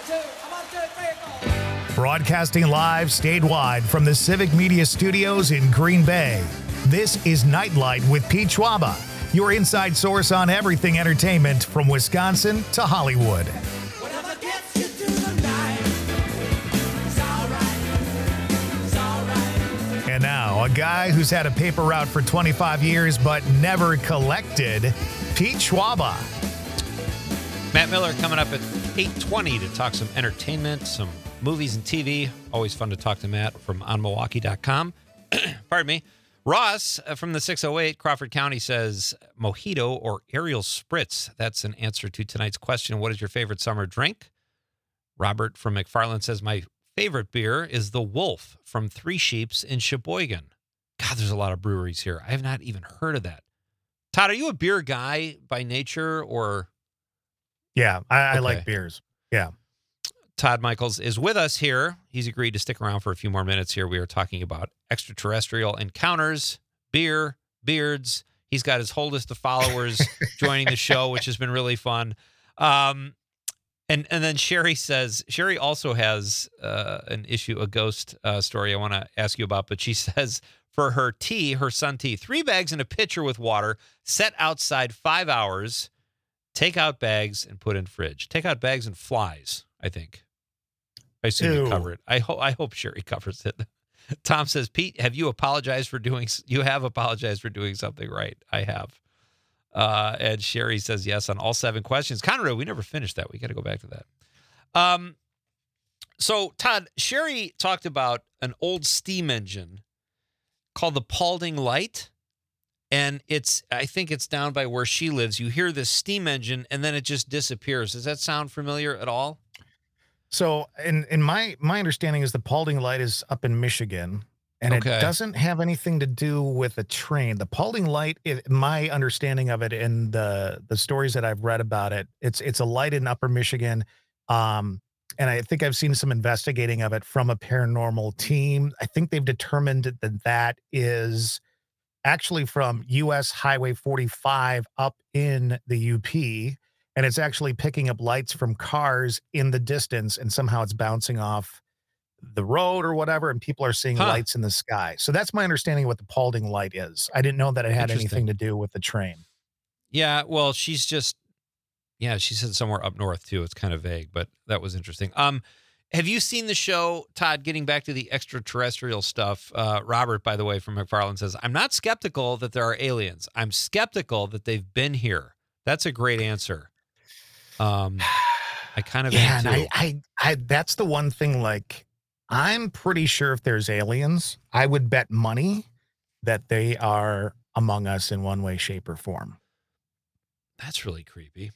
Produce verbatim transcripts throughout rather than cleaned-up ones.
Broadcasting live statewide from the Civic Media Studios in Green Bay. This is Nightlight with Pete Schwaba, your inside source on everything entertainment from Wisconsin to Hollywood. And now, a guy who's had a paper route for twenty-five years but never collected, Pete Schwaba. Matt Miller coming up at eight twenty to talk some entertainment, some movies and T V. Always fun to talk to Matt from on milwaukee dot com. Pardon me. Ross uh, from the six oh eight, Crawford County, says mojito or Ariel Spritz. That's an answer to tonight's question. What is your favorite summer drink? Robert from McFarland says my favorite beer is the Wolf from Three Sheeps in Sheboygan. God, there's a lot of breweries here. I have not even heard of that. Todd, are you a beer guy by nature or? Yeah, I, I okay. like beers. Yeah. Todd Michaels is with us here. He's agreed to stick around for a few more minutes here. We are talking about extraterrestrial encounters, beer, beards. He's got his whole list of followers joining the show, which has been really fun. Um, and and then Sherry says, Sherry also has uh, an issue, a ghost uh, story I want to ask you about, but she says for her tea, her sun tea, three bags in a pitcher with water, set outside five hours, take out bags and put in fridge. Take out bags and flies, I think. I assume Ew. you cover it. I hope I hope Sherry covers it. Tom says, Pete, have you apologized for doing, you have apologized for doing something right. I have. Uh, and Sherry says yes on all seven questions. Conrad, we never finished that. We got to go back to that. Um, so Todd, Sherry talked about an old steam engine called the Paulding Light. And it's, I think it's down by where she lives. You hear this steam engine and then it just disappears. Does that sound familiar at all? So, in, in my my understanding is the Paulding Light is up in Michigan, and Okay. it doesn't have anything to do with a train. The Paulding Light, it, my understanding of it and the the stories that I've read about it, it's it's a light in Upper Michigan, um, and I think I've seen some investigating of it from a paranormal team. I think they've determined that that is actually from U S Highway forty-five up in the U P. And it's actually picking up lights from cars in the distance, and somehow it's bouncing off the road or whatever, and people are seeing Huh. lights in the sky. So that's my understanding of what the Paulding Light is. I didn't know that it had Interesting. anything to do with the train. Yeah, well, she's just, yeah, she said somewhere up north, too. It's kind of vague, but that was interesting. Um, have you seen the show, Todd, getting back to the extraterrestrial stuff? Uh, Robert, by the way, from McFarland says, I'm not skeptical that there are aliens. I'm skeptical that they've been here. That's a great answer. Um, I kind of Yeah, am and too. I, I, I, that's the one thing, like, I'm pretty sure if there's aliens, I would bet money that they are among us in one way, shape, or form. That's really creepy.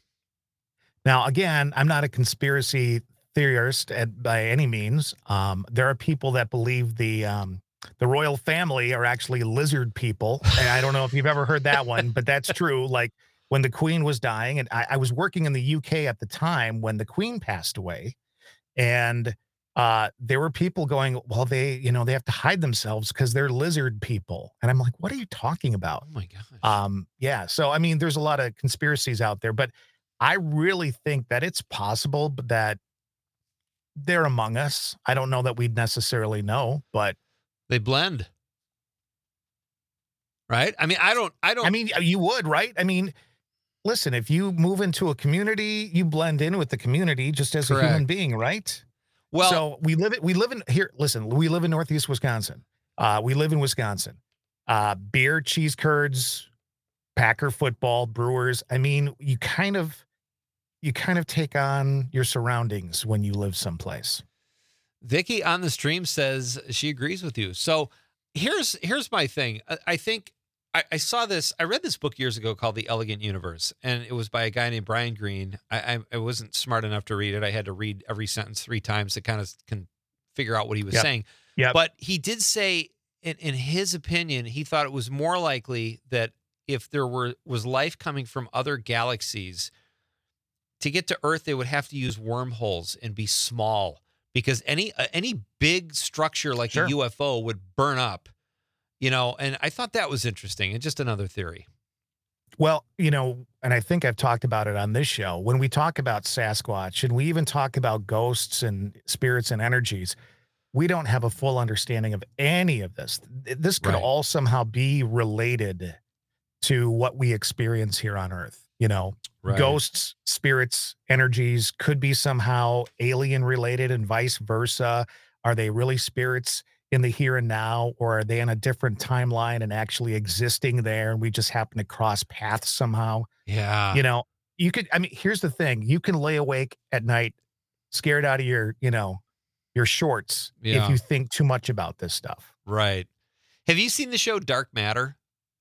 Now, again, I'm not a conspiracy theorist at, by any means. Um, there are people that believe the um, the royal family are actually lizard people. And I don't know if you've ever heard that one, but that's true. Like when the Queen was dying, and I, I was working in the U K at the time when the Queen passed away, and uh, there were people going, well, they, you know, they have to hide themselves because they're lizard people. And I'm like, what are you talking about? Oh, my gosh. Um, yeah. So, I mean, there's a lot of conspiracies out there, but I really think that it's possible that they're among us. I don't know that we'd necessarily know, but They blend. Right? I mean, I don't, I don't. I mean, you would, right? I mean, listen, if you move into a community, you blend in with the community just as Correct. a human being, right? well, So we live, we live in here. Listen, we live in Northeast Wisconsin. Uh, we live in Wisconsin. Uh, beer, cheese curds, Packer football, Brewers. I mean, you kind of, you kind of take on your surroundings when you live someplace. Vicky on the stream says she agrees with you. So here's here's my thing. I, I think I, I saw this. I read this book years ago called The Elegant Universe, and it was by a guy named Brian Greene. I, I, I wasn't smart enough to read it. I had to read every sentence three times to kind of can figure out what he was Yep. saying. Yep. But he did say, in, in his opinion, he thought it was more likely that if there were was life coming from other galaxies, to get to Earth, they would have to use wormholes and be small. Because any uh, any big structure like Sure. a U F O would burn up, you know, and I thought that was interesting and just another theory. Well, you know, and I think I've talked about it on this show. When we talk about Sasquatch and we even talk about ghosts and spirits and energies, we don't have a full understanding of any of this. Th- This could Right. all somehow be related to what we experience here on Earth. You know, Right. ghosts, spirits, energies could be somehow alien related and vice versa. Are they really spirits in the here and now, or are they in a different timeline and actually existing there? And we just happen to cross paths somehow? Yeah. You know, you could, I mean, here's the thing, you can lay awake at night scared out of your, you know, your shorts if Yeah. you think too much about this stuff. Right. Have you seen the show Dark Matter?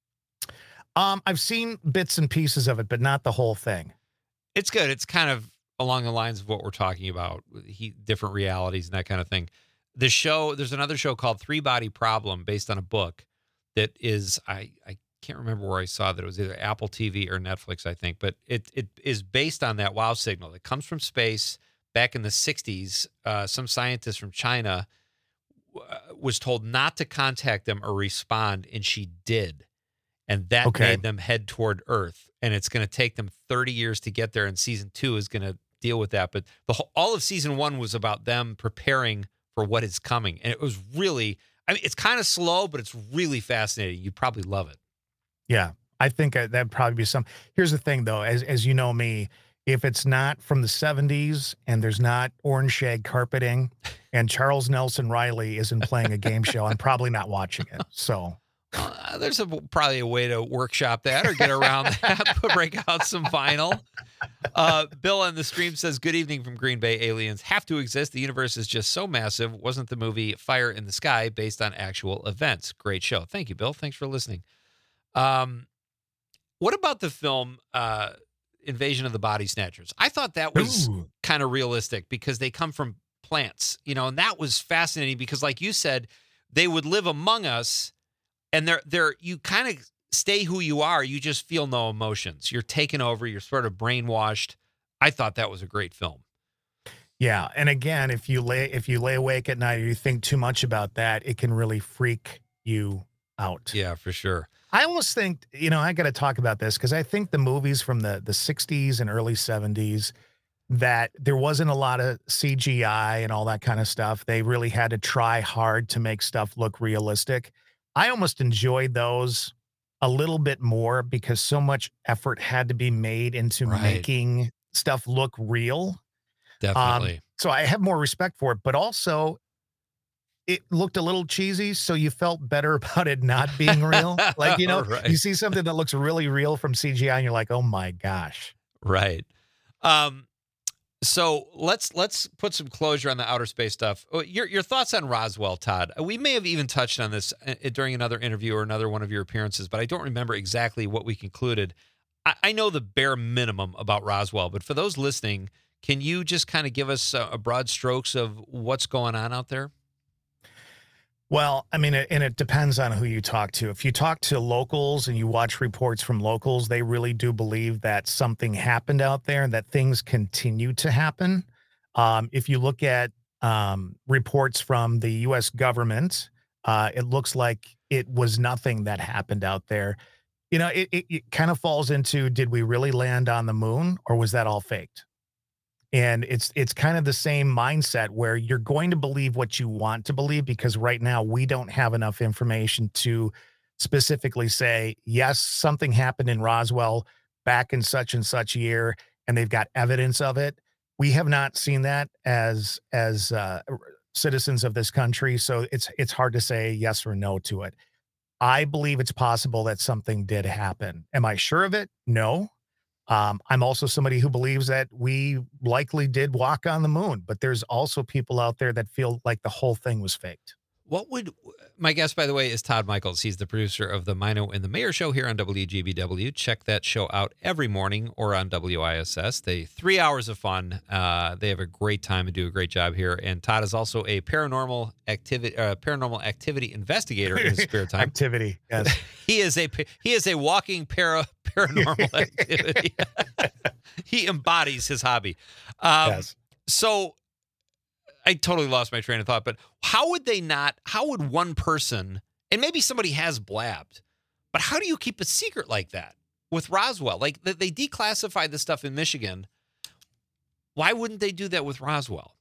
Um, I've seen bits and pieces of it, but not the whole thing. It's good. It's kind of along the lines of what we're talking about, he, different realities and that kind of thing. The show, there's another show called Three Body Problem based on a book that is, I, I can't remember where I saw that. It was either Apple T V or Netflix, I think, but it it is based on that wow signal that comes from space back in the sixties. Uh, some scientist from China uh, was told not to contact them or respond, and she did. And that Okay. made them head toward Earth. And it's going to take them thirty years to get there. And season two is going to deal with that. But the whole, all of season one was about them preparing for what is coming. And it was really, I mean, it's kind of slow, but it's really fascinating. You'd probably love it. Yeah, I think uh, that'd probably be some. Here's the thing, though, as as you know me, if it's not from the seventies and there's not orange shag carpeting and Charles Nelson Riley isn't playing a game show, I'm probably not watching it. So, Uh, there's a, probably a way to workshop that or get around that, but break out some vinyl. Uh, Bill on the stream says, good evening from Green Bay. Aliens have to exist. The universe is just so massive. Wasn't the movie Fire in the Sky based on actual events? Great show. Thank you, Bill. Thanks for listening. Um, what about the film uh, Invasion of the Body Snatchers? I thought that was ooh, kind of realistic because they come from plants, you know, and that was fascinating because, like you said, they would live among us, and they're they're you kind of stay who you are. You just feel no emotions. You're taken over. You're sort of brainwashed. I thought that was a great film. yeah. And again, if you lay if you lay awake at night or you think too much about that, it can really freak you out. Yeah, for sure. I almost think, you know, I got to talk about this because I think the movies from the the sixties and early seventies, that there wasn't a lot of C G I and all that kind of stuff. They really had to try hard to make stuff look realistic. I almost enjoyed those a little bit more because so much effort had to be made into Right. making stuff look real. Um, Definitely. so I have more respect for it, but also it looked a little cheesy, so you felt better about it not being real. Like, you know, Right. you see something that looks really real from C G I and you're like, "Oh my gosh." Right. Um, so let's let's put some closure on the outer space stuff. Oh, Your your thoughts on Roswell, Todd? We may have even touched on this uh, during another interview or another one of your appearances, but I don't remember exactly what we concluded. I, I know the bare minimum about Roswell, but for those listening, can you just kind of give us a, a broad strokes of what's going on out there? Well, I mean, it- and it depends on who you talk to. If you talk to locals and you watch reports from locals, they really do believe that something happened out there and that things continue to happen. Um, if you look at um, reports from the U S government, uh, it looks like it was nothing that happened out there. You know, it, it, it kind of falls into, did we really land on the moon or was that all faked? And it's it's kind of the same mindset where you're going to believe what you want to believe because right now we don't have enough information to specifically say, yes, something happened in Roswell back in such and such year, and they've got evidence of it. We have not seen that as as uh, r- citizens of this country, so it's it's hard to say yes or no to it. I believe it's possible that something did happen. Am I sure of it? No. Um, I'm also somebody who believes that we likely did walk on the moon, but there's also people out there that feel like the whole thing was faked. What would my guest, by the way, is Todd Michaels. He's the producer of the Mino and the Mayor show here on W G B W. Check that show out every morning or on W I S S. They three hours of fun. Uh, they have a great time and do a great job here. And Todd is also a paranormal activity uh, paranormal activity investigator in his spare time. Activity, yes. He is a he is a walking para paranormal activity. He embodies his hobby. Um, Yes. So I totally lost my train of thought, but how would they not, how would one person, and maybe somebody has blabbed, but how do you keep a secret like that? with Roswell. Like they, they declassified the stuff in Michigan. Why wouldn't they do that with Roswell?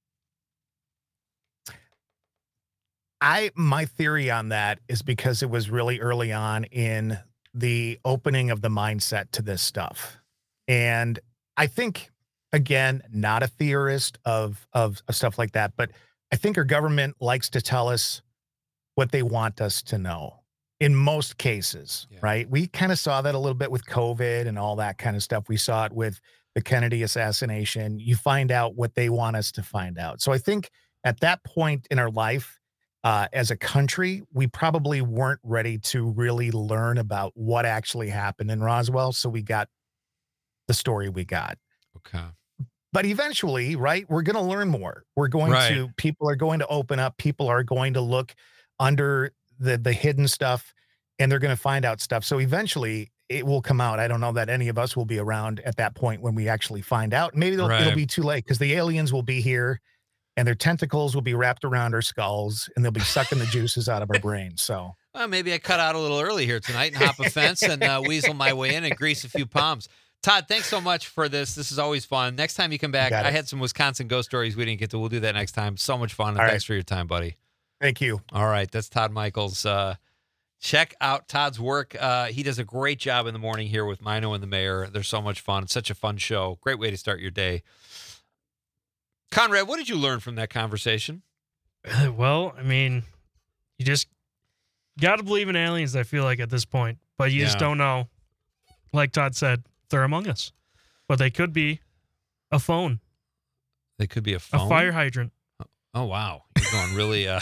I my theory on that is because it was really early on in the opening of the mindset to this stuff. And I think, again, not a theorist of, of of stuff like that, but I think our government likes to tell us what they want us to know in most cases, Yeah. right? We kind of saw that a little bit with COVID and all that kind of stuff. We saw it with the Kennedy assassination. You find out what they want us to find out. So I think at that point in our life, uh, as a country, we probably weren't ready to really learn about what actually happened in Roswell. So we got the story we got. Okay. But eventually, right, we're going to learn more. We're going Right. to, people are going to open up. People are going to look under the the hidden stuff, and they're going to find out stuff. So eventually it will come out. I don't know that any of us will be around at that point when we actually find out. Maybe it'll, Right. it'll be too late because the aliens will be here and their tentacles will be wrapped around our skulls and they'll be sucking the juices out of our brains. So Well, maybe I cut out a little early here tonight and hop a fence and uh, weasel my way in and grease a few palms. Todd, thanks so much for this. This is always fun. Next time you come back, got I it. had some Wisconsin ghost stories we didn't get to. We'll do that next time. So much fun. And All thanks right. for your time, buddy. thank you. All right. That's Todd Michaels. Uh, check out Todd's work. Uh, he does a great job in the morning here with Mino and the Mayor. They're so much fun. It's such a fun show. Great way to start your day. Conrad, what did you learn from that conversation? Well, I mean, you just got to believe in aliens, I feel like, at this point. But you just Yeah. don't know. Like Todd said, they're among us. But they could be a phone, They could be a phone. a fire hydrant. Oh, wow. You're going really, uh,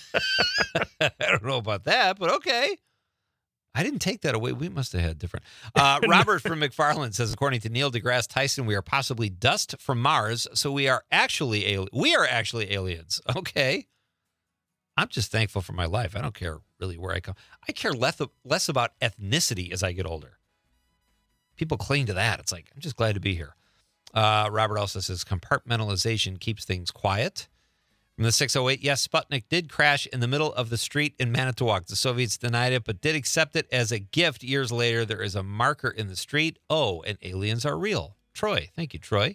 I don't know about that, but okay. I didn't take that away. We must have had different. Uh, Robert from McFarland says, according to Neil deGrasse Tyson, we are possibly dust from Mars, so we are actually ali- we are actually aliens. Okay. I'm just thankful for my life. I don't care really where I come. I care less, less about ethnicity as I get older. People cling to that. It's like, I'm just glad to be here. Uh, Robert also says, compartmentalization keeps things quiet. From the six oh eight, yes, Sputnik did crash in the middle of the street in Manitowoc. The Soviets denied it, but did accept it as a gift years later. There is a marker in the street. Oh, and aliens are real. Troy. Thank you, Troy.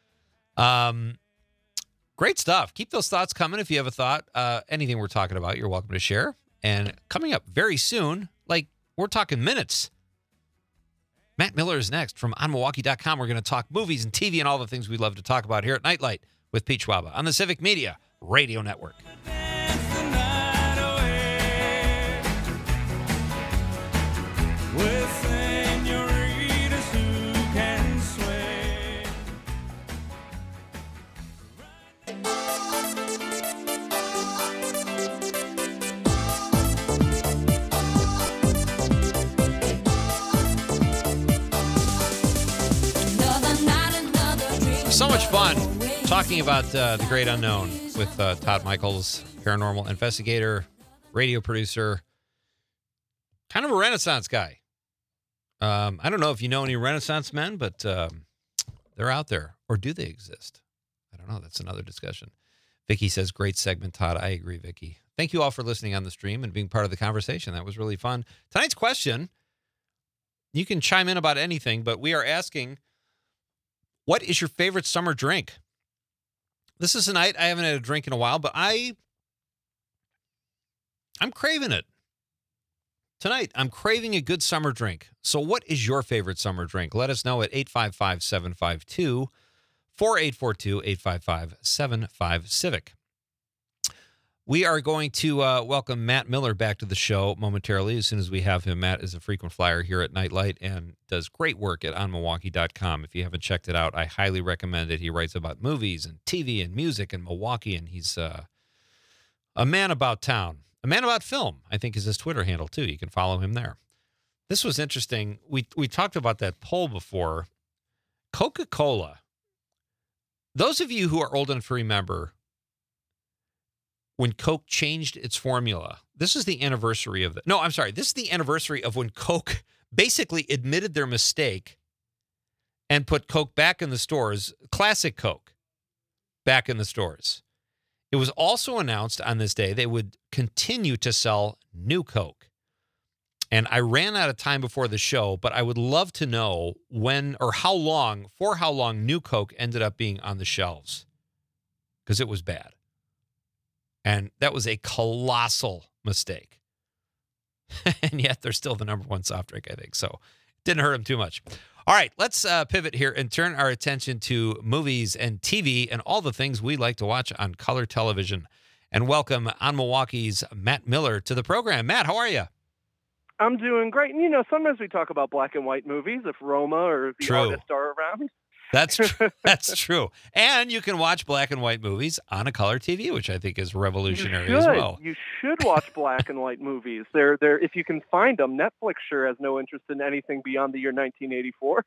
Um, great stuff. Keep those thoughts coming if you have a thought. Uh, anything we're talking about, you're welcome to share. And coming up very soon, like we're talking minutes, Matt Miller is next from on milwaukee dot com. We're going to talk movies and T V and all the things we love to talk about here at Nightlight with Pete Schwaba on the Civic Media Radio Network. So much fun talking about uh, the great unknown with uh, Todd Michaels, paranormal investigator, radio producer, kind of a Renaissance guy. Um, I don't know if you know any Renaissance men, but um, they're out there. Or do they exist? I don't know. That's another discussion. Vicky says, great segment, Todd. I agree, Vicky. Thank you all for listening on the stream and being part of the conversation. That was really fun. Tonight's question, you can chime in about anything, but we are asking, what is your favorite summer drink? This is a night I haven't had a drink in a while, but I, I'm craving it. Tonight, I'm craving a good summer drink. So what is your favorite summer drink? Let us know at eight five five, seven five two, four eight four two, eight five five, seven five Civic. We are going to uh, welcome Matt Miller back to the show momentarily as soon as we have him. Matt is a frequent flyer here at Nightlight and does great work at on milwaukee dot com. If you haven't checked it out, I highly recommend it. He writes about movies and T V and music and Milwaukee, and he's uh, a man about town. A man about film, I think, is his Twitter handle, too. You can follow him there. This was interesting. We we talked about that poll before. Coca-Cola. Those of you who are old enough to remember when Coke changed its formula, this is the anniversary of the, no, I'm sorry. This is the anniversary of when Coke basically admitted their mistake and put Coke back in the stores, classic Coke, back in the stores. It was also announced on this day they would continue to sell new Coke. And I ran out of time before the show, but I would love to know when or how long, for how long New Coke ended up being on the shelves, because it was bad. And that was a colossal mistake. And yet they're still the number one soft drink, I think. So it didn't hurt them too much. All right, let's uh, pivot here and turn our attention to movies and T V and all the things we like to watch on color television. And welcome on Milwaukee's Matt Miller to the program. Matt, how are you? I'm doing great. And, you know, sometimes we talk about black and white movies if Roma or the True. artist are around. That's true. That's true. And you can watch black and white movies on a color T V, which I think is revolutionary you as should. well. You should watch black and white movies. They're, they're, if you can find them, Netflix sure has no interest in anything beyond the year nineteen eighty-four.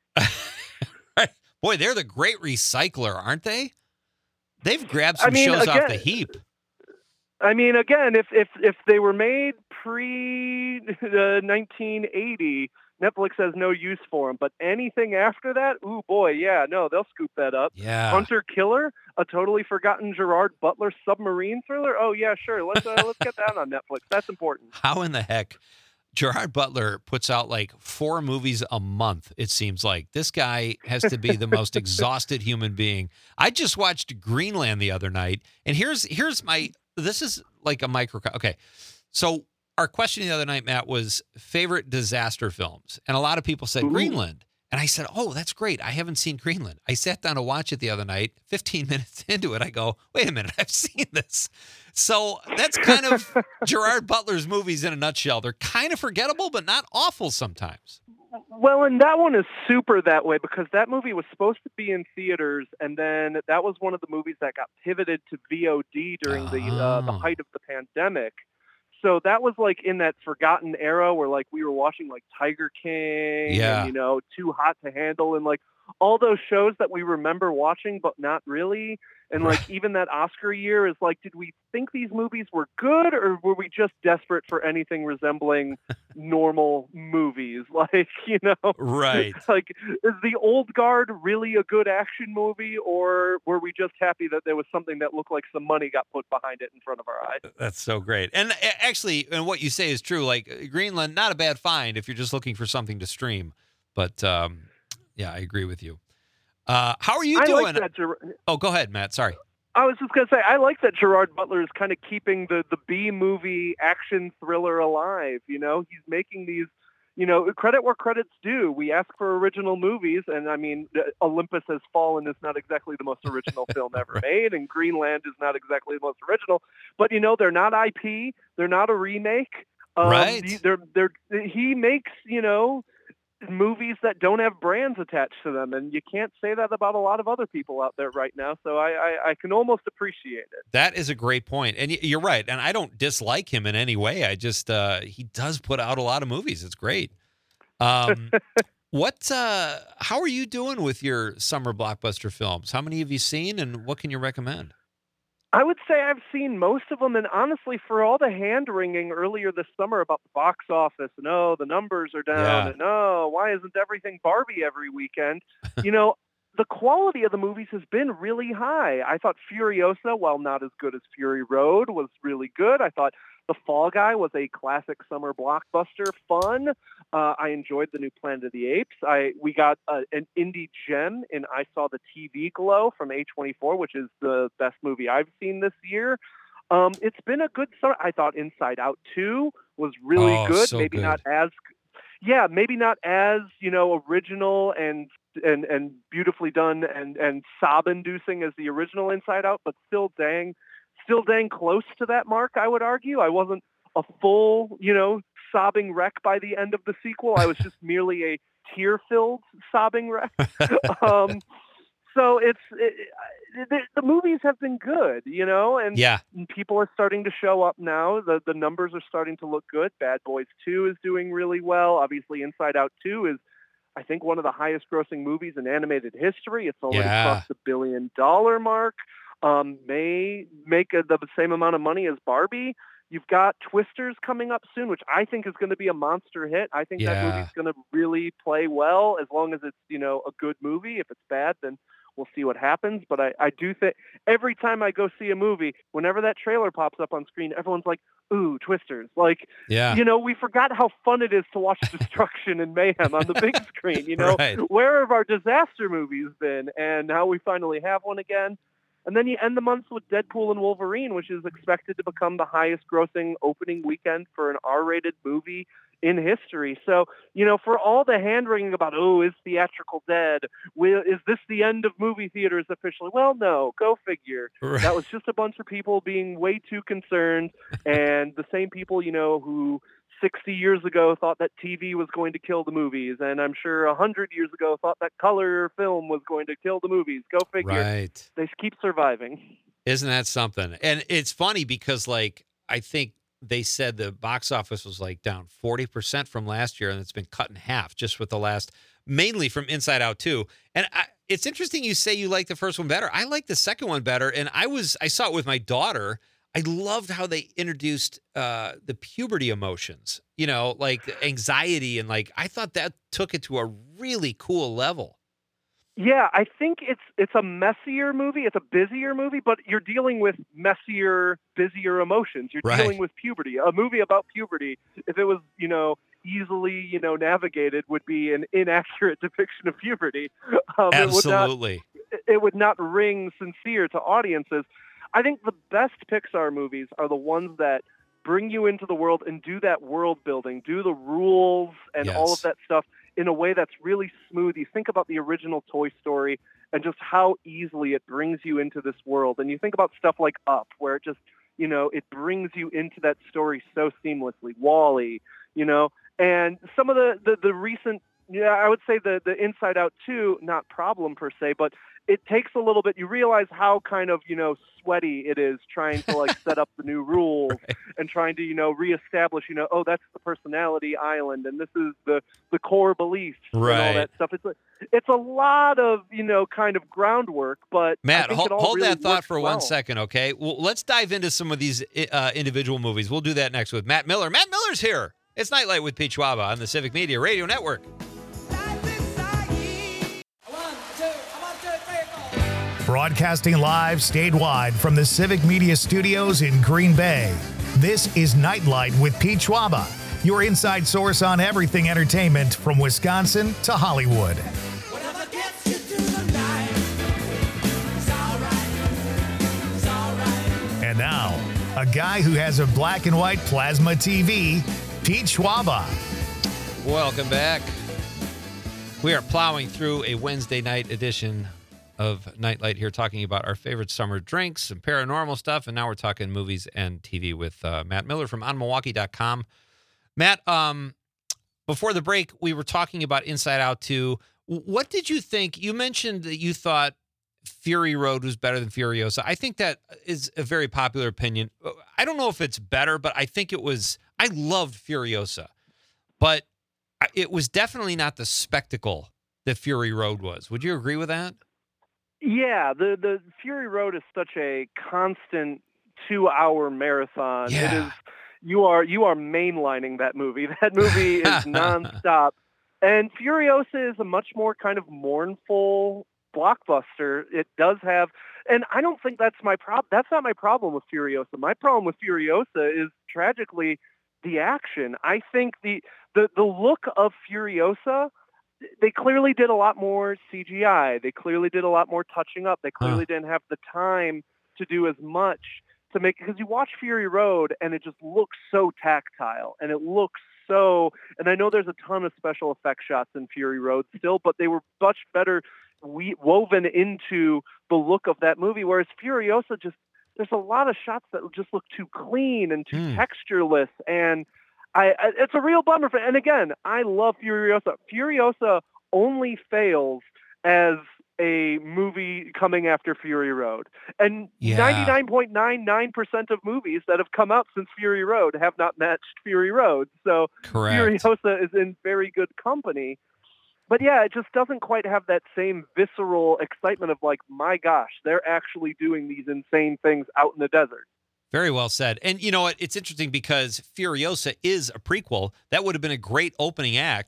Boy, they're the great recycler, aren't they? They've grabbed I some mean, shows again, off the heap. I mean, again, if if if they were made pre uh, nineteen eighty, Netflix has no use for them. But anything after that, ooh boy, yeah, no, they'll scoop that up. Yeah. Hunter Killer, a totally forgotten Gerard Butler submarine thriller. Oh yeah, sure. Let's uh, let's get that on Netflix. That's important. How in the heck? Gerard Butler puts out like four movies a month, it seems like. This guy has to be the most exhausted human being. I just watched Greenland the other night, and here's here's my this is like a micro. Okay. So our question the other night, Matt, was favorite disaster films. And a lot of people said Ooh. Greenland. And I said, oh, that's great. I haven't seen Greenland. I sat down to watch it the other night. fifteen minutes into it, I go, wait a minute, I've seen this. So that's kind of Gerard Butler's movies in a nutshell. They're kind of forgettable, but not awful sometimes. Well, and that one is super that way because that movie was supposed to be in theaters, and then that was one of the movies that got pivoted to V O D during the uh, the Oh. height of the pandemic. So that was like in that forgotten era where like we were watching like Tiger King Yeah. and, you know, Too Hot to Handle and like all those shows that we remember watching, but not really. And like Right. even that Oscar year is like, did we think these movies were good or were we just desperate for anything resembling normal movies? Like, you know, Right. like is the Old Guard really a good action movie or were we just happy that there was something that looked like some money got put behind it in front of our eyes? That's so great. And a- actually, and what you say is true. Like Greenland, not a bad find if you're just looking for something to stream. But um, yeah, I agree with you. Uh, how are you I doing? like that. Ger- Oh, go ahead, Matt. Sorry. I was just going to say, I like that Gerard Butler is kind of keeping the, the B movie action thriller alive. You know, he's making these, you know, credit where credit's due. We ask for original movies. And I mean, Olympus Has Fallen is not exactly the most original film ever made. And Greenland is not exactly the most original. But, you know, they're not I P. They're not a remake. Um, Right. he- They're, they're, he makes, you know, movies that don't have brands attached to them, and you can't say that about a lot of other people out there right now. So I, I, I can almost appreciate it. That is a great point. And y- you're right. And I don't dislike him in any way. I just, uh, he does put out a lot of movies. It's great. Um, what, uh, how are you doing with your summer blockbuster films? How many have you seen and what can you recommend? I would say I've seen most of them, and honestly, for all the hand-wringing earlier this summer about the box office, and oh, the numbers are down, Yeah. and oh, why isn't everything Barbie every weekend? You know, the quality of the movies has been really high. I thought Furiosa, while not as good as Fury Road, was really good. I thought The Fall Guy was a classic summer blockbuster, fun. Uh, I enjoyed the new Planet of the Apes. I we got uh, an indie gem in I Saw the T V Glow from A twenty-four, which is the best movie I've seen this year. Um, it's been a good summer. I thought Inside Out two was really Oh, good. so Maybe good. not as, yeah, maybe not as you know original and and and beautifully done and and sob-inducing as the original Inside Out, but still dang, still dang close to that mark. I would argue. I wasn't a full, you know, sobbing wreck by the end of the sequel. I was just merely a tear-filled sobbing wreck. um, so it's it, the, the movies have been good, you know, and Yeah. people are starting to show up now. The the numbers are starting to look good. Bad Boys two is doing really well. Obviously, Inside Out two is, I think, one of the highest grossing movies in animated history. It's already Yeah. crossed the billion dollar mark. Um, may make a, the same amount of money as Barbie. You've got Twisters coming up soon, which I think is going to be a monster hit. I think that Yeah. movie's going to really play well as long as it's, you know, a good movie. If it's bad, then We'll see what happens. But I, I do think every time I go see a movie, whenever that trailer pops up on screen, everyone's like, ooh, twisters. Like, Yeah. you know, we forgot how fun it is to watch destruction and mayhem on the big screen. You know, Right. where have our disaster movies been? And now we finally have one again. And then you end the month with Deadpool and Wolverine, which is expected to become the highest grossing opening weekend for an R-rated movie in history. So, you know, for all the hand-wringing about, oh, is theatrical dead? Will, is this the end of movie theaters officially? Well, no, go figure. Right. That was just a bunch of people being way too concerned, and the same people, you know, who sixty years ago thought that T V was going to kill the movies, and I'm sure one hundred years ago thought that color film was going to kill the movies. Go figure. Right. They keep surviving. Isn't that something? And it's funny because, like, I think they said the box office was like down forty percent from last year, and it's been cut in half just with the last, mainly from Inside Out two. And I, it's interesting you say you like the first one better. I like the second one better, and I was I saw it with my daughter. I loved how they introduced uh, the puberty emotions, you know, like anxiety, and like I thought that took it to a really cool level. Yeah, I think it's it's a messier movie. It's a busier movie, but you're dealing with messier, busier emotions. You're Right. dealing with puberty. A movie about puberty, if it was, you know, easily, you know, navigated, would be an inaccurate depiction of puberty. Um, Absolutely. It would not, it would not ring sincere to audiences. I think the best Pixar movies are the ones that bring you into the world and do that world building, do the rules and all Yes. of that stuff in a way that's really smooth. You think about the original Toy Story and just how easily it brings you into this world. And you think about stuff like Up, where it just, you know, it brings you into that story so seamlessly. Wall-E, you know, and some of the, the, the recent, yeah, I would say the, the Inside Out two, not problem per se, but it takes a little bit. You realize how kind of, you know, sweaty it is trying to like set up the new rules Right. and trying to, you know, reestablish, you know, oh, that's the personality island and this is the, the core beliefs and all Right. that stuff. It's a, it's a lot of, you know, kind of groundwork, but I Matt, think hold, it all hold really that thought works for well. one second, okay? Well, let's dive into some of these uh, individual movies. We'll do that next with Matt Miller. Matt Miller's here. It's Nightlight with Pete Schwaba on the Civic Media Radio Network. Broadcasting live statewide from the Civic Media Studios in Green Bay. This is Nightlight with Pete Schwaba, your inside source on everything entertainment from Wisconsin to Hollywood. And now, a guy who has a black and white plasma T V, Pete Schwaba. Welcome back. We are plowing through a Wednesday night edition of Nightlight here, talking about our favorite summer drinks, some paranormal stuff, and now we're talking movies and T V with uh, Matt Miller from on milwaukee dot com. Matt, um, before the break, we were talking about Inside Out two. What did you think? You mentioned that you thought Fury Road was better than Furiosa. I think that is a very popular opinion. I don't know if it's better, but I think it was, I loved Furiosa, but it was definitely not the spectacle that Fury Road was. Would you agree with that? Yeah, the, the Fury Road is such a constant two-hour marathon. Yeah. It is. You are you are mainlining that movie. That movie is nonstop. And Furiosa is a much more kind of mournful blockbuster. It does have, and I don't think that's my problem. That's not my problem with Furiosa. My problem with Furiosa is tragically the action. I think the the the look of Furiosa, they clearly did a lot more C G I. They clearly did a lot more touching up. They clearly Huh. didn't have the time to do as much to make, because you watch Fury Road and it just looks so tactile and it looks so, and I know there's a ton of special effect shots in Fury Road still, but they were much better we, woven into the look of that movie, whereas Furiosa just, there's a lot of shots that just look too clean and too Hmm. textureless, and I, I it's a real bummer. For, and again, I love Furiosa. Furiosa only fails as a movie coming after Fury Road. And Yeah. ninety-nine point nine nine percent of movies that have come out since Fury Road have not matched Fury Road. So Correct. Furiosa is in very good company. But yeah, it just doesn't quite have that same visceral excitement of like, my gosh, they're actually doing these insane things out in the desert. Very well said. And you know what? It's interesting because Furiosa is a prequel. That would have been a great opening act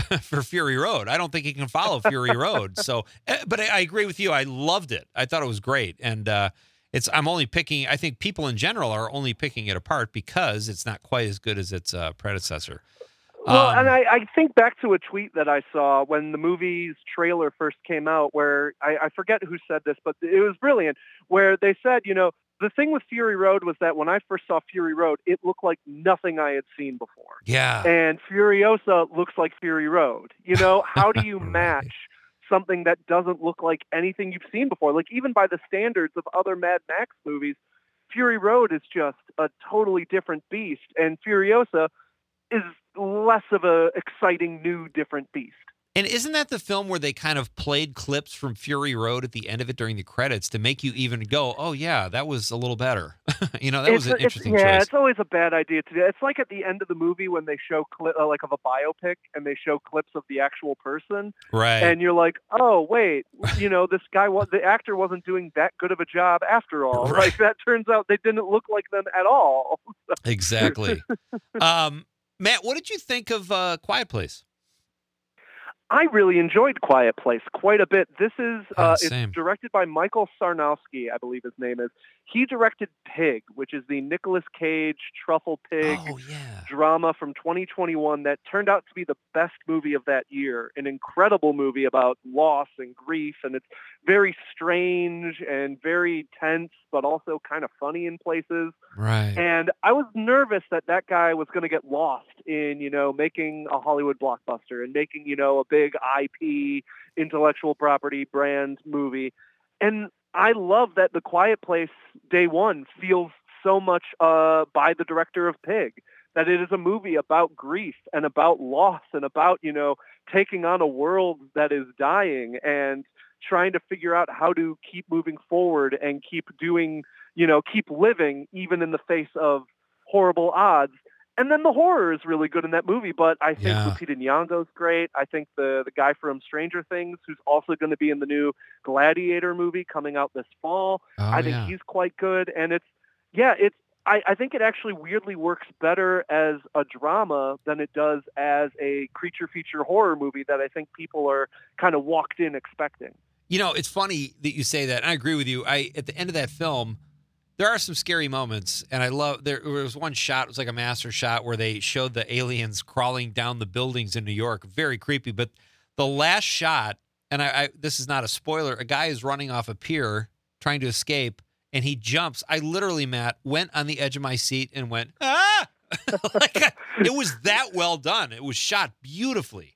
for Fury Road. I don't think he can follow Fury Road. So, eh, but I, I agree with you. I loved it. I thought it was great. And uh, it's, I'm only picking, I think people in general are only picking it apart because it's not quite as good as its uh, predecessor. Well, Um, and I, I think back to a tweet that I saw when the movie's trailer first came out where I, I forget who said this, but it was brilliant, where they said, you know, the thing with Fury Road was that when I first saw Fury Road, it looked like nothing I had seen before. Yeah. And Furiosa looks like Fury Road. You know, how do you Right. match something that doesn't look like anything you've seen before? Like, even by the standards of other Mad Max movies, Fury Road is just a totally different beast. And Furiosa is less of a exciting, new, different beast. And isn't that the film where they kind of played clips from Fury Road at the end of it during the credits to make you even go, oh, yeah, that was a little better. you know, that was It's- an it's- interesting yeah, choice. it's always a bad idea to do. It's like at the end of the movie when they show cli- uh, like of a biopic and they show clips of the actual person, Right. and you're like, oh wait, you know, this guy was the actor wasn't doing that good of a job after all. Right. Like, that turns out they didn't look like them at all. Exactly. um, Matt, what did you think of uh, Quiet Place? I really enjoyed Quiet Place quite a bit. This is Yeah, uh, same. it's directed by Michael Sarnowski, I believe his name is. He directed Pig, which is the Nicolas Cage truffle pig Oh, yeah. drama from twenty twenty-one that turned out to be the best movie of that year. An incredible movie about loss and grief, and it's very strange and very tense, but also kind of funny in places. Right. And I was nervous that that guy was going to get lost in, you know, making a Hollywood blockbuster and making, you know, a big I P, intellectual property brand movie. And I love that The Quiet Place, day one, feels so much uh, by the director of Pig, that it is a movie about grief and about loss and about, you know, taking on a world that is dying and trying to figure out how to keep moving forward and keep doing, you know, keep living even in the face of horrible odds. And then the horror is really good in that movie, but I think Yeah. Lupita Nyong'o's great. I think the the guy from Stranger Things, who's also going to be in the new Gladiator movie coming out this fall, Oh, I think yeah. he's quite good. And it's, yeah, it's, I, I think it actually weirdly works better as a drama than it does as a creature feature horror movie that I think people are kind of walked in expecting. You know, it's funny that you say that. And I agree with you. I at the end of that film, there are some scary moments, and I love there, there was one shot, it was like a master shot where they showed the aliens crawling down the buildings in New York. Very creepy. But the last shot, and I, I this is not a spoiler, a guy is running off a pier trying to escape, and he jumps. I literally, Matt, went on the edge of my seat and went, ah! Like, it was that well done. It was shot beautifully.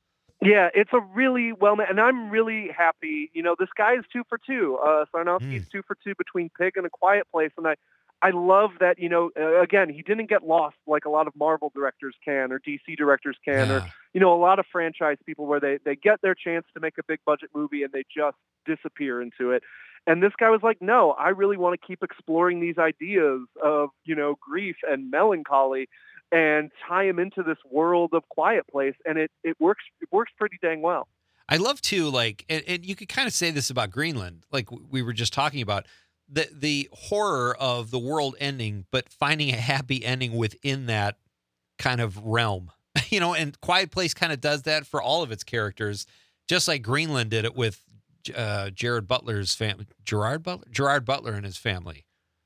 Yeah, it's a really well made, and I'm really happy. You know, this guy is two for two. Uh, Sarnowski's two for two between Pig and A Quiet Place, and I, I love that. You know, uh, again, he didn't get lost like a lot of Marvel directors can, or D C directors can, Yeah. or you know, a lot of franchise people where they they get their chance to make a big budget movie and they just disappear into it. And this guy was like, no, I really want to keep exploring these ideas of, you know, grief and melancholy, and tie him into this world of Quiet Place, and it it works it works pretty dang well. I love too, like, and, and you could kind of say this about Greenland, like we were just talking about, the the horror of the world ending, but finding a happy ending within that kind of realm, you know. And Quiet Place kind of does that for all of its characters, just like Greenland did it with uh, Jared Butler's family, Gerard Butler, Gerard Butler and his family.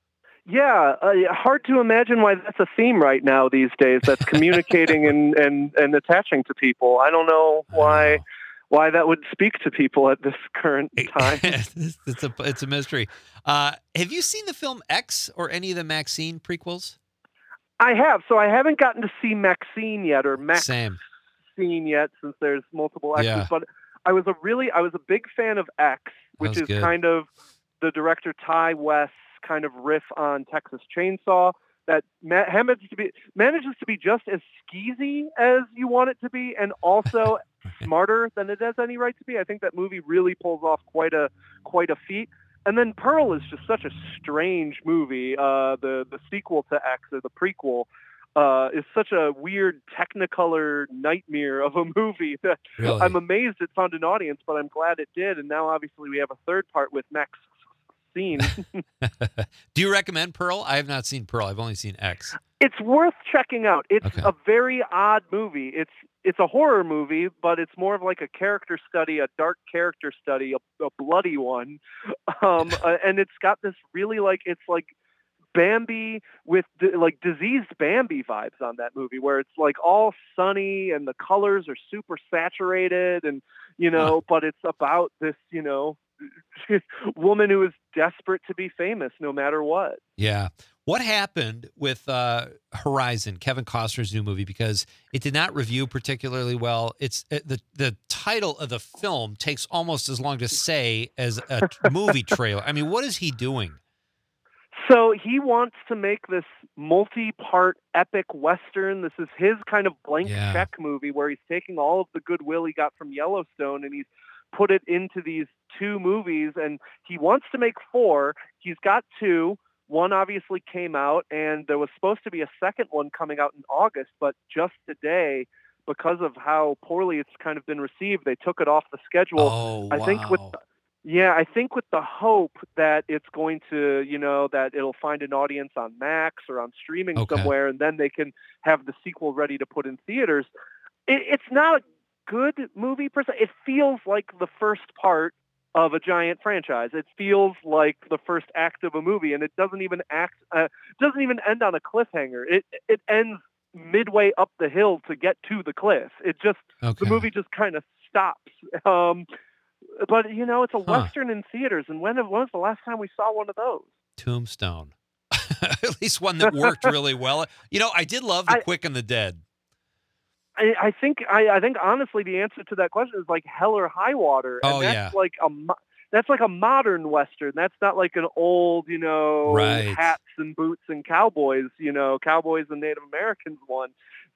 Yeah, uh, hard to imagine why that's a theme right now these days. That's communicating and, and, and attaching to people. I don't know why why that would speak to people at this current time. it's, it's a it's a mystery. Uh, have you seen the film X or any of the Maxine prequels? I have. So I haven't gotten to see Maxine yet, or Max Same. Scene yet, since there's multiple X's. Yeah. But I was a really I was a big fan of X, which was is good. kind of the director Ty West's kind of riff on Texas Chainsaw that ma- manages to be manages to be just as skeezy as you want it to be, and also smarter than it has any right to be. I think that movie really pulls off quite a quite a feat. And then Pearl is just such a strange movie. Uh, the the sequel to X, or the prequel, uh, is such a weird Technicolor nightmare of a movie that Really? I'm amazed it found an audience, but I'm glad it did. And now obviously we have a third part with Max Scene. Do you recommend Pearl? I have not seen Pearl. I've only seen X. It's worth checking out. It's Okay. a very odd movie. It's it's a horror movie, but it's more of like a character study, a dark character study, a, a bloody one. Um, uh, and it's got this really like, it's like Bambi with d- like diseased Bambi vibes on that movie, where it's like all sunny and the colors are super saturated, and, you know, huh. but it's about this, you know, woman who is desperate to be famous no matter what. Yeah. What happened with uh, Horizon, Kevin Costner's new movie? Because it did not review particularly well. It's uh, the the title of the film takes almost as long to say as a movie trailer. I mean, what is he doing? So he wants to make this multi-part epic Western. This is his kind of blank yeah. check movie where he's taking all of the goodwill he got from Yellowstone and he's put it into these two movies, and he wants to make four. He's got two. One obviously came out, and there was supposed to be a second one coming out in August, but just today, because of how poorly it's kind of been received, they took it off the schedule. Oh, I wow. think with the, yeah, I think with the hope that it's going to, you know, that it'll find an audience on Max or on streaming okay. somewhere, and then they can have the sequel ready to put in theaters. It, it's not a good movie per se. It feels like the first part of a giant franchise. It feels like the first act of a movie, and it doesn't even act uh, doesn't even end on a cliffhanger. It it ends midway up the hill to get to the cliff. It just okay. the movie just kind of stops. Um, but you know, it's a huh. Western in theaters, and when, when was the last time we saw one of those? Tombstone, at least one that worked really well. You know, I did love The I, Quick and the Dead. I, I think I, I think honestly the answer to that question is like Hell or High Water. And oh that's yeah, like a that's like a modern Western. That's not like an old, you know, right. hats and boots and cowboys, you know, cowboys and Native Americans one.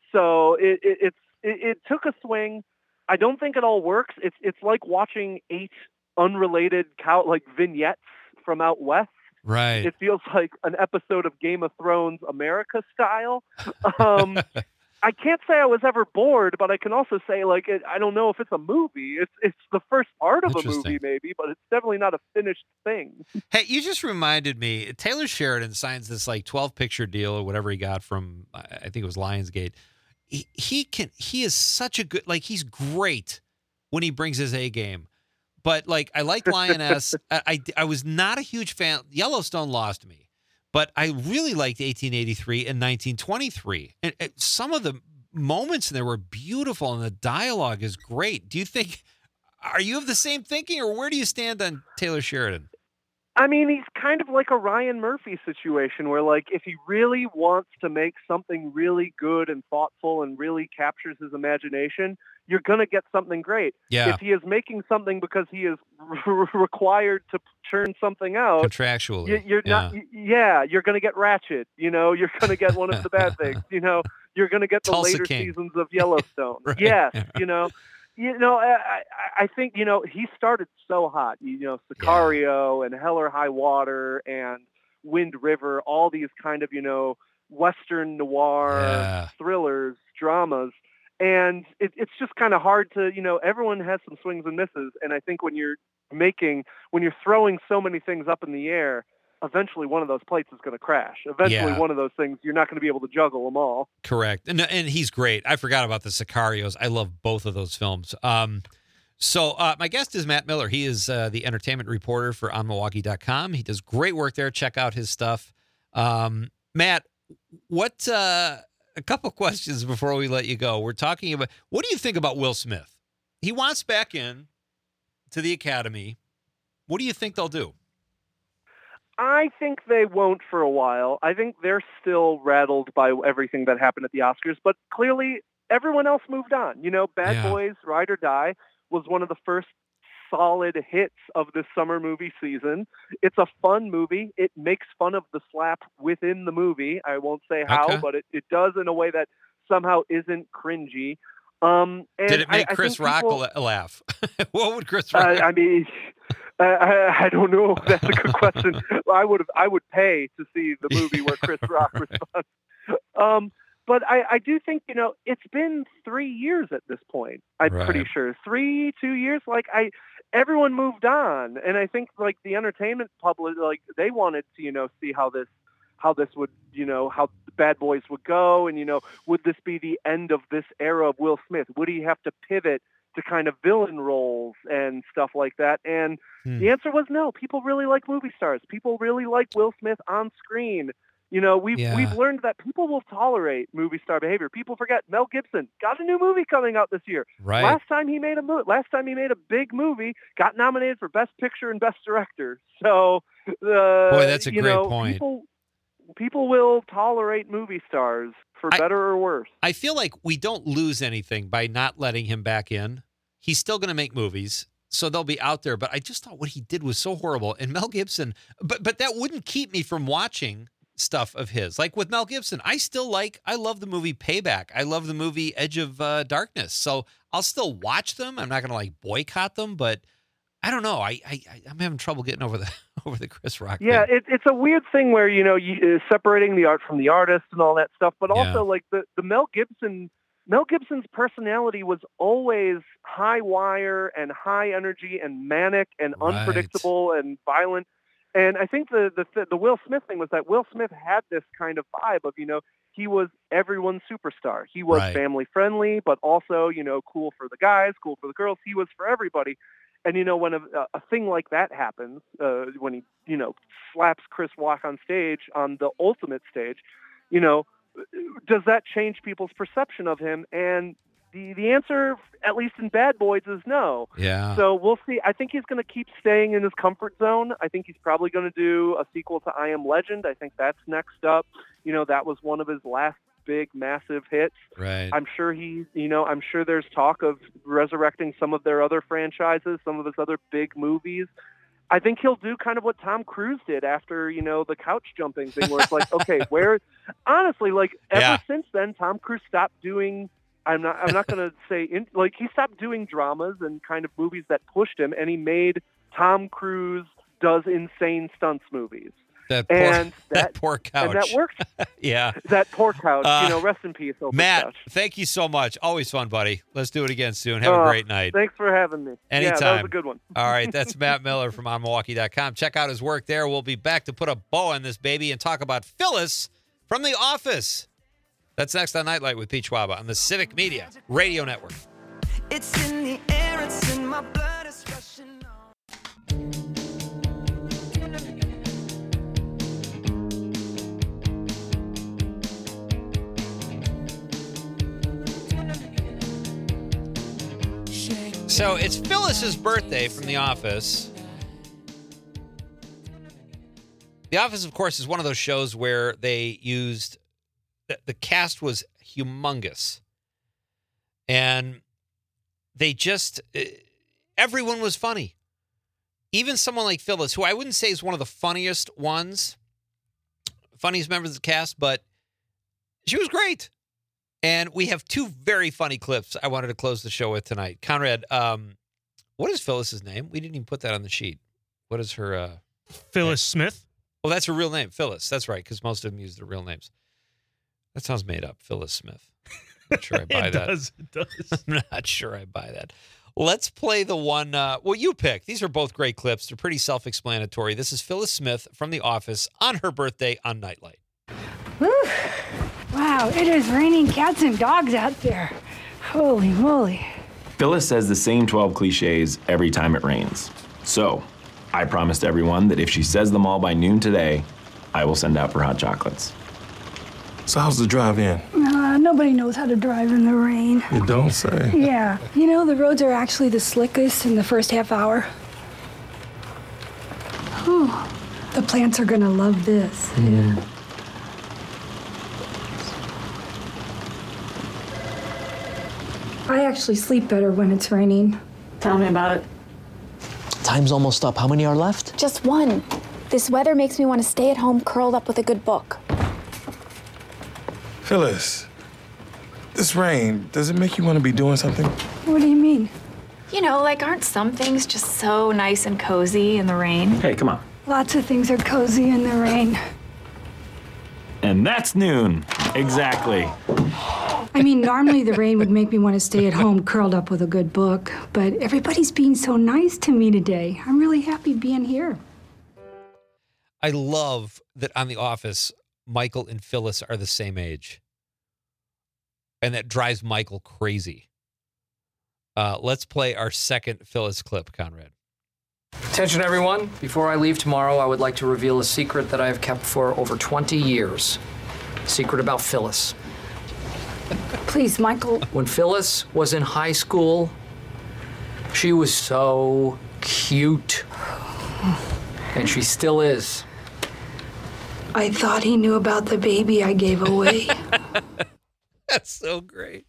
So it, it it's it, it took a swing. I don't think it all works. It's it's like watching eight unrelated cow like vignettes from out west. Right. It feels like an episode of Game of Thrones America style. Um, I can't say I was ever bored, but I can also say, like, it, I don't know if it's a movie. It's it's the first part of a movie, maybe, but it's definitely not a finished thing. Hey, you just reminded me, Taylor Sheridan signs this, like, twelve-picture deal or whatever he got from, I think it was Lionsgate. He, he can, he is such a good, like, he's great when he brings his A game. But, like, I liked Lioness. I, I, I was not a huge fan. Yellowstone lost me. But I really liked eighteen eighty-three and nineteen twenty-three. And, and some of the moments in there were beautiful, and the dialogue is great. Do you think, are you of the same thinking, or where do you stand on Taylor Sheridan? I mean, he's kind of like a Ryan Murphy situation where, like, if he really wants to make something really good and thoughtful and really captures his imagination, you're going to get something great. Yeah. If he is making something because he is r- required to churn something out contractually, you, you're yeah. not. Yeah, you're going to get Ratchet. You know, you're going to get one of the bad things. You know, you're going to get the Tulsa later King. seasons of Yellowstone. Right. Yes, you know. You know, I, I think, you know, he started so hot, you know, Sicario yeah. and Hell or High Water and Wind River, all these kind of, you know, Western noir yeah. thrillers, dramas. And it, it's just kind of hard to, you know, everyone has some swings and misses. And I think when you're making, when you're throwing so many things up in the air, eventually one of those plates is going to crash. Eventually yeah. one of those things, you're not going to be able to juggle them all. Correct. And and he's great. I forgot about the Sicarios. I love both of those films. Um, so uh, my guest is Matt Miller. He is uh, the entertainment reporter for on milwaukee dot com. He does great work there. Check out his stuff. Um, Matt, what uh, a couple questions before we let you go. We're talking about, what do you think about Will Smith? He wants back in to the Academy. What do you think they'll do? I think they won't for a while. I think they're still rattled by everything that happened at the Oscars, but clearly everyone else moved on. You know, Bad yeah. Boys, Ride or Die was one of the first solid hits of this summer movie season. It's a fun movie. It makes fun of the slap within the movie. I won't say how, okay. but it, it does in a way that somehow isn't cringy. Um, and Did it make I, Chris I Rock people, laugh? What would Chris Rock? Uh, I mean, I, I don't know. That's a good question. I would have, I would pay to see the movie where Chris Rock responds. Um, but I, I do think, you know, it's been three years at this point. I'm right. pretty sure three, two years. Like I, everyone moved on, and I think like the entertainment public, like they wanted to, you know, see how this how this would, you know, how Bad Boys would go. And, you know, would this be the end of this era of Will Smith? Would he have to pivot to kind of villain roles and stuff like that? And Hmm. the answer was no. People really like movie stars. People really like Will Smith on screen. You know, we've Yeah. we've learned that people will tolerate movie star behavior. People forget Mel Gibson got a new movie coming out this year. Right. Last time he made a movie, last time he made a big movie, got nominated for Best Picture and Best Director. So, uh, Boy, that's a you great know, point. People, people will tolerate movie stars for I- better or worse. I feel like we don't lose anything by not letting him back in. He's still going to make movies, so they'll be out there. But I just thought what he did was so horrible. And Mel Gibson, but but that wouldn't keep me from watching stuff of his. Like with Mel Gibson, I still like, I love the movie Payback. I love the movie Edge of uh, Darkness. So I'll still watch them. I'm not going to like boycott them, but I don't know. I, I I'm having trouble getting over the over the Chris Rock. Yeah, thing. it, it's a weird thing where, you know, you, uh, separating the art from the artist and all that stuff, but Yeah. also like the, the Mel Gibson, Mel Gibson's personality was always high wire and high energy and manic and Right. unpredictable and violent. And I think the, the the Will Smith thing was that Will Smith had this kind of vibe of, you know, he was everyone's superstar. He was Right. family friendly, but also, you know, cool for the guys, cool for the girls. He was for everybody. And, you know, when a, a thing like that happens, uh, when he, you know, slaps Chris Rock on stage, on the ultimate stage, you know, does that change people's perception of him? And the, the answer, at least in Bad Boys, is no. Yeah. So we'll see. I think he's going to keep staying in his comfort zone. I think he's probably going to do a sequel to I Am Legend. I think that's next up. You know, that was one of his last big, massive hits. Right. I'm sure he, you know, I'm sure there's talk of resurrecting some of their other franchises, some of his other big movies. I think he'll do kind of what Tom Cruise did after, you know, the couch jumping thing, where it's like, okay, where, honestly, like ever Yeah. since then, Tom Cruise stopped doing, I'm not, I'm not going to say, in, like he stopped doing dramas and kind of movies that pushed him, and he made Tom Cruise does insane stunts movies. That poor, And that, that, poor couch. and that worked. Yeah. That poor couch, Uh, you know, rest in peace, Oprah Matt, couch. thank you so much. Always fun, buddy. Let's do it again soon. Have a Oh, great night. Thanks for having me. Yeah, that was Anytime. a good one. All right, that's Matt Miller from on milwaukee dot com. Check out his work there. We'll be back to put a bow on this baby and talk about Phyllis from The Office. That's next on Nightlight with Pete Schwab on the Civic Media Radio Network. It's in the air, it's in my blood, it's rushing on. So it's Phyllis's birthday from The Office. The Office, of course, is one of those shows where they used the, the cast was humongous, and they just uh, everyone was funny. Even someone like Phyllis, who I wouldn't say is one of the funniest ones, funniest members of the cast, but she was great. And we have two very funny clips I wanted to close the show with tonight. Conrad, um, what is Phyllis's name? We didn't even put that on the sheet. What is her? Uh... Phyllis Smith. Oh, that's her real name, Phyllis. That's right, because most of them use their real names. That sounds made up, Phyllis Smith. I'm not sure I buy it that. does. It does. I'm not sure I buy that. Let's play the one. Uh, well, you pick. These are both great clips. They're pretty self-explanatory. This is Phyllis Smith from The Office on her birthday on Nightlight. Whew. Wow, it is raining cats and dogs out there. Holy moly. Phyllis says the same twelve cliches every time it rains. So, I promised everyone that if she says them all by noon today, I will send out for hot chocolates. So how's the drive in? Uh, nobody knows how to drive in the rain. You don't say. Yeah, you know, the roads are actually the slickest in the first half hour. Whew. The plants are gonna love this. Yeah. I actually sleep better when it's raining. Tell me about it. Time's almost up. How many are left? Just one. This weather makes me want to stay at home curled up with a good book. Phyllis, this rain, does it make you want to be doing something? What do you mean? You know, like, aren't some things just so nice and cozy in the rain? Hey, come on. Lots of things are cozy in the rain. And that's noon. Exactly. I mean, normally the rain would make me want to stay at home curled up with a good book, but everybody's being so nice to me today. I'm really happy being here. I love that on The Office, Michael and Phyllis are the same age. And that drives Michael crazy. Uh, let's play our second Phyllis clip, Conrad. Attention, everyone. Before I leave tomorrow, I would like to reveal a secret that I have kept for over twenty years. A secret about Phyllis. Please, Michael. When Phyllis was in high school, she was so cute. And she still is. I thought he knew about the baby I gave away. That's so great.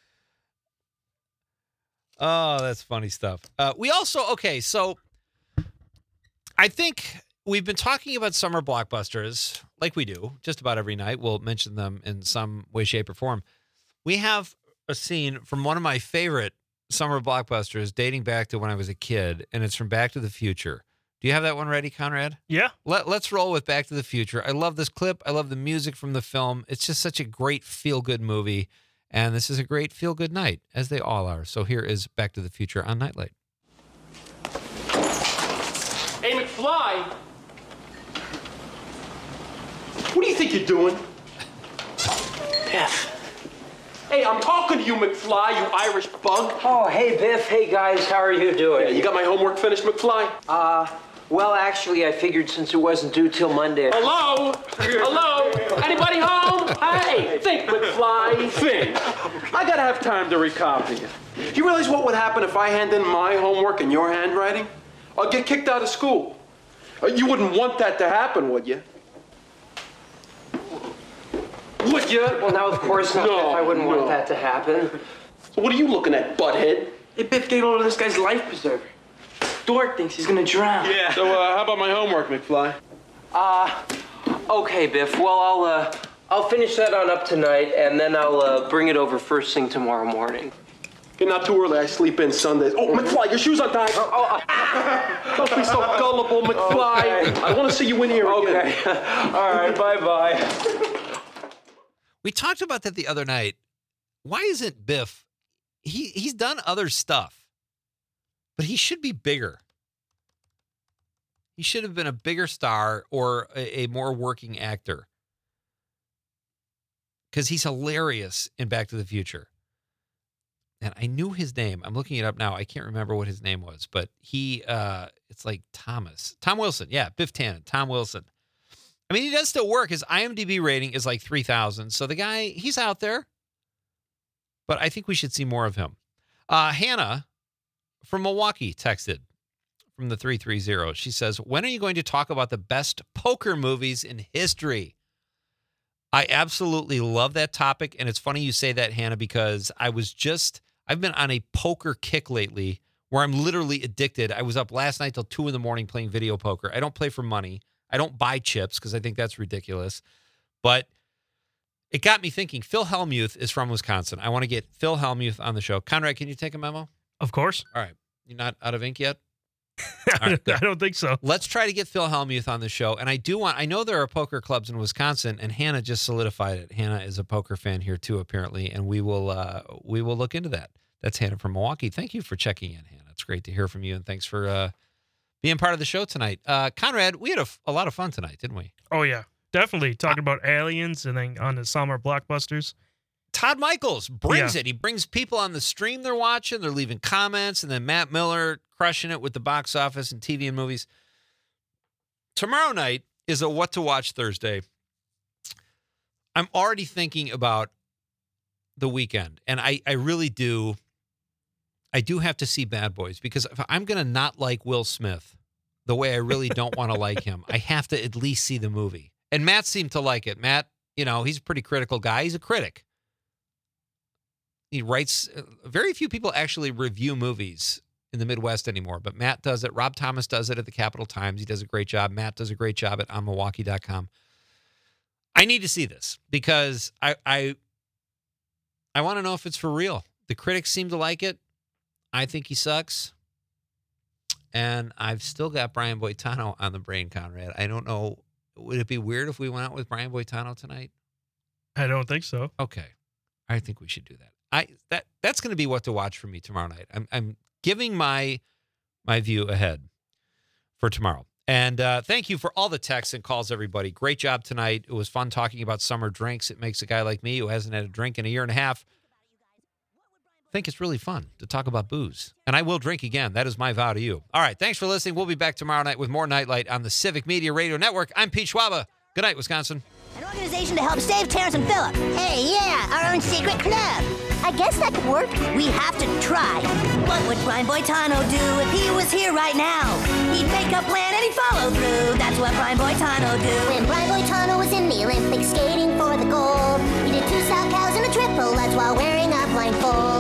Oh, that's funny stuff. Uh, we also, okay, so I think we've been talking about summer blockbusters like we do just about every night. We'll mention them in some way, shape, or form. We have a scene from one of my favorite summer blockbusters dating back to when I was a kid, and it's from Back to the Future. Do you have that one ready, Conrad? Yeah. Let, let's roll with Back to the Future. I love this clip. I love the music from the film. It's just such a great feel-good movie, and this is a great feel-good night, as they all are. So here is Back to the Future on Nightlight. Hey, McFly! What do you think you're doing? Biff. Hey, I'm talking to you, McFly, you Irish bug. Oh, hey, Biff. Hey, guys. How are you doing? Yeah, you got my homework finished, McFly? Uh, well, actually, I figured since it wasn't due till Monday. Hello? Hello? Anybody home? Hey, think, McFly, think. I gotta have time to recopy it. You realize what would happen if I hand in my homework in your handwriting? I'd get kicked out of school. Uh, You wouldn't want that to happen, would you? Would you? Well, now, of course not. No, Biff. I wouldn't no. want that to happen. So what are you looking at, butthead? Hey, Biff, get hold of this guy's life preserver. Dork thinks he's gonna drown. Yeah. So uh, how about my homework, McFly? Uh, okay, Biff. Well, I'll, uh, I'll finish that on up tonight, and then I'll, uh, bring it over first thing tomorrow morning. Okay, not too early. I sleep in Sundays. Oh, McFly, your shoes untied. Oh, oh. Don't be so gullible, McFly. Okay. I want to see you in here again. Okay. All right, bye-bye. We talked about that the other night. Why isn't Biff? He he's done other stuff, but he should be bigger. He should have been a bigger star or a, a more working actor, because he's hilarious in Back to the Future. And I knew his name. I'm looking it up now. I can't remember what his name was, but he uh, it's like Thomas Tom Wilson. Yeah, Biff Tannen, Tom Wilson. I mean, he does still work. His I M D B rating is like three thousand. So the guy, he's out there. But I think we should see more of him. Uh, Hannah from Milwaukee texted from the three three zero. She says, when are you going to talk about the best poker movies in history? I absolutely love that topic. And it's funny you say that, Hannah, because I was just, I've been on a poker kick lately where I'm literally addicted. I was up last night till two in the morning playing video poker. I don't play for money. I don't buy chips because I think that's ridiculous. But it got me thinking. Phil Hellmuth is from Wisconsin. I want to get Phil Hellmuth on the show. Conrad, can you take a memo? Of course. All right. You're not out of ink yet? All right, I don't think so. Let's try to get Phil Hellmuth on the show. And I do want, I know there are poker clubs in Wisconsin, and Hannah just solidified it. Hannah is a poker fan here too, apparently, and we will uh, we will look into that. That's Hannah from Milwaukee. Thank you for checking in, Hannah. It's great to hear from you, and thanks for uh, being part of the show tonight. Uh, Conrad, we had a, a lot of fun tonight, didn't we? Oh, yeah. Definitely. Talking about aliens and then on the summer blockbusters. Todd Michaels brings Yeah. it. He brings people on the stream they're watching. They're leaving comments. And then Matt Miller crushing it with the box office and T V and movies. Tomorrow night is a What to Watch Thursday. I'm already thinking about the weekend. And I, I really do. I do have to see Bad Boys, because if I'm going to not like Will Smith the way I really don't want to like him, I have to at least see the movie. And Matt seemed to like it. Matt, you know, he's a pretty critical guy. He's a critic. He writes, uh, very few people actually review movies in the Midwest anymore, but Matt does it. Rob Thomas does it at the Capital Times. He does a great job. Matt does a great job at on milwaukee dot com. I need to see this because I I, I want to know if it's for real. The critics seem to like it. I think he sucks. And I've still got Brian Boitano on the brain, Conrad. I don't know. Would it be weird if we went out with Brian Boitano tonight? I don't think so. Okay. I think we should do that. I that that's going to be what to watch for me tomorrow night. I'm I'm giving my my view ahead for tomorrow. And uh, thank you for all the texts and calls, everybody. Great job tonight. It was fun talking about summer drinks. It makes a guy like me who hasn't had a drink in a year and a half think it's really fun to talk about booze. And I will drink again. That is my vow to you. All right, thanks for listening. We'll be back tomorrow night with more Nightlight on the Civic Media Radio Network. I'm Pete Schwaba. Good night, Wisconsin. An organization to help save Terrence and Phillip. Hey, yeah, our own secret club. I guess that could work. We have to try. What would Brian Boitano do if he was here right now? He'd make a plan and he'd follow through. That's what Brian Boitano do. When Brian Boitano was in the Olympics skating for the gold, he did two South cows and a triple. That's while wearing a blindfold.